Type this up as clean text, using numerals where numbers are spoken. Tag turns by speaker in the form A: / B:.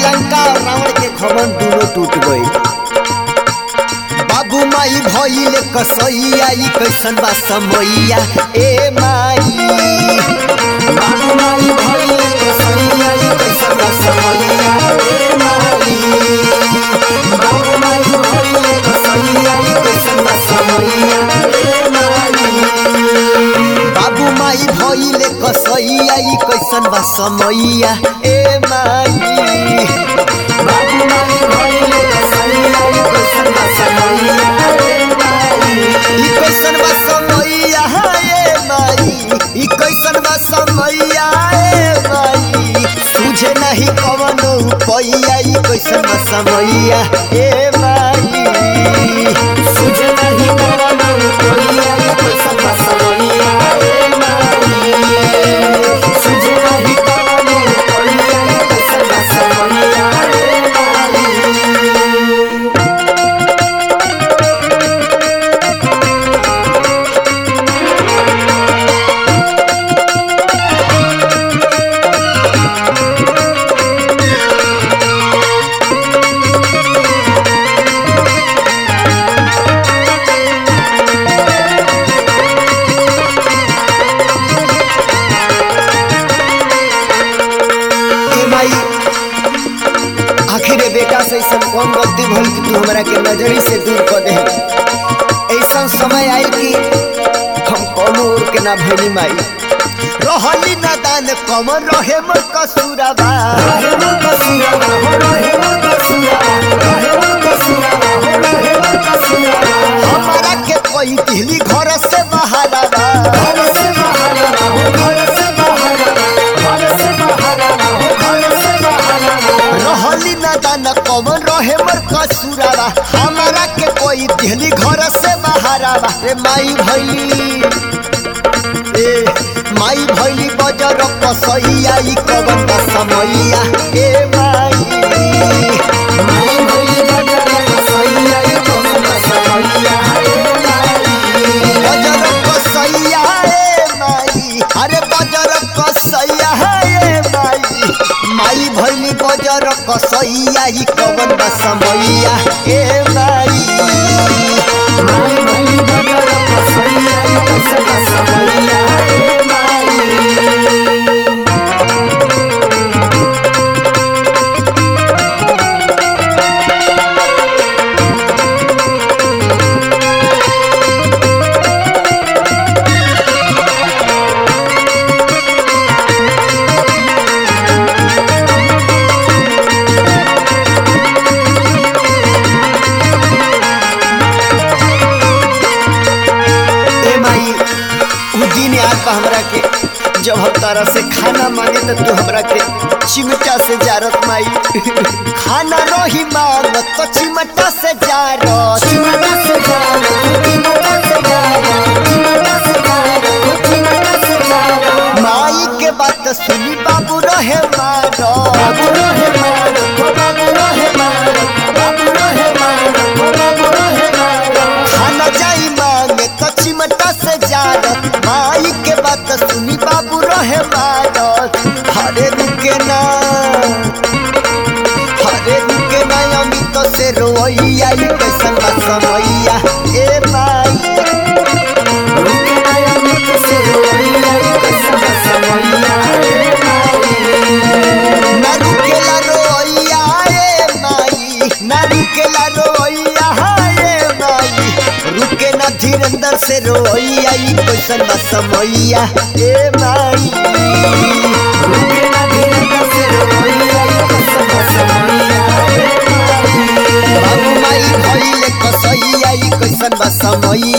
A: लंका और रावण के खमन दोनों टूट गई। बाबू माई भइले कसैया ई कैसन बा समैया ए माई। बाबू माई भइले कसैया ई कैसन बा समैया ए माई। बाबू माई भइले कसैया ई कैसन बा समैया ए माई। बाबू माई भइले कसैया ई कैसन बा समैया ए माई। बाबू माई भइले कसैया ई कैसन बा समैया ए माई। ई कैसन बा समैया ए माई। ई कैसन बा समैया ए माई। तुझे नहीं कवनो पैया ई कैसन बा समैया ए माई। तुझे नहीं कवनो पैया ई कैसन बा समैया ए माई। तुझे नहीं कवनो पैया ई कैसन बा समैया ए माई। आखिर बेटा से ऐसा कौन गलती भइल कि तू हमरा के नजरी से दूर कर दे। ऐसा समय आई कि हम कोनो और के ना भइली माई। रहली ना दान कमर रहे मोर कसूराबा। रहे मोर कसूराबा हो रहे मोर कसूराबा। रहे मोर कसूराबा हो रहे मोर कसूराबा। हमारा के कोई दिल्ली घर से बहाराबा। घर से बहाराबा हो घर से बहाराबा। घर से बहाराबा हो घर से बहाराबा। रहली ना दान कमर रहे मोर कसूराबा। हमारा के कोई दिल्ली घर से बहाराबा। रे माई भइली ए माई भइली बजर कसैया ई कवन बा समैया ए माई। माई भइली बजर कसैया ई कवन बा समैया ए माई। बजर कसैया ए माई। अरे बजर कसैया ए माई। माई भइली बजर कसैया ई कवन बा समैया ए माई। माई भइली बजर कसैया ई कवन बा समैया ए माई। ए माई उ दिन याद बा हमरा के जब हम तारा से खाना मांगे तो तू हमरा के चिमटा से जारत माई। खाना रही मांगत तो चिमटा से जारत। चिमटा से जारत चिमटा से जारत चिमटा से जारत चिमटा से जारत। माई के बात सुनी बाबू रहे मारत। बाबू रहे मारत बाबू रहे मारत बाबू रहे मारत बाबू रहे मारत। खाना जाई मांगे तो चिमटा से जारत। माई के बात सुनी बाबू रहे मारत। हरे रुके ना अमित से रोइया ई कैसन बा समैया ए माई। रुके ना अमित से रोइया ई कैसन बा समैया ए माई। ना रुकेला रोइया ए माई। ना रुकेला रोइया ए माई। रुके ना धीरेंद्र से रोइया ई कैसन बा समैया ए माई। रुके ना धीरेंद्र से रोइया ई कैसन बा समैया ए माई। बाबू माई भइले कसैया ई कैसन बा समैया।